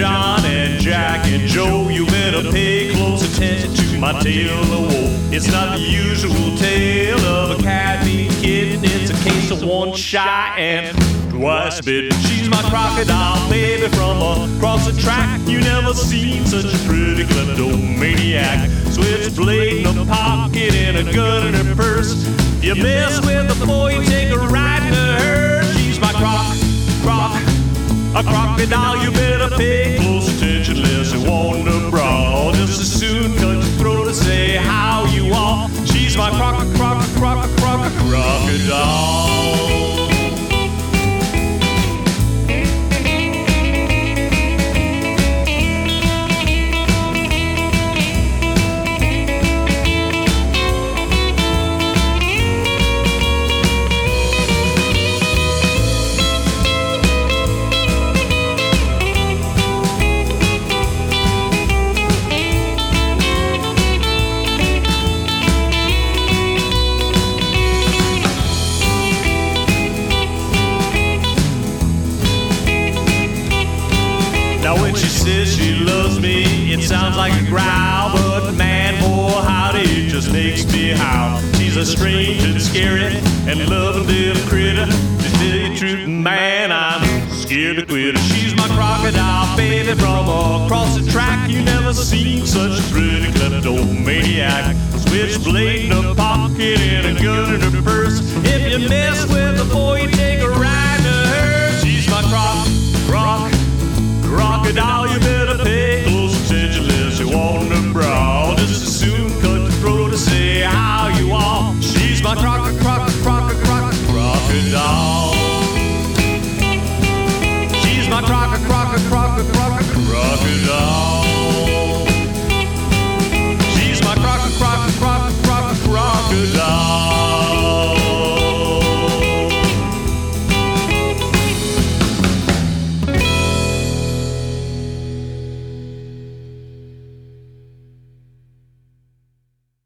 John and Jack and Joe, you better pay close attention to my tale of woe. It's not the usual tale of a cat meat kitten. It's a case of one shy and twice bitten. She's my crocodile baby from across the track. You never seen such a pretty kleptomaniac. Switchblade in a pocket and a gun in her purse. You mess with the boy, you take her right to her. She's my a crocodile. You better pay close attention, unless you want to brawl. Just as soon cut your throat to say how you are. She's my crocodile. Now when she says she loves me, it sounds like a growl, but man, boy, howdy, it just makes me howl. She's a strange and scary and loving little critter. To tell you the truth, man, I'm scared to quit her. She's my crocodile baby from across the track. You never seen such a pretty kleptomaniac. Switchblade in a pocket and a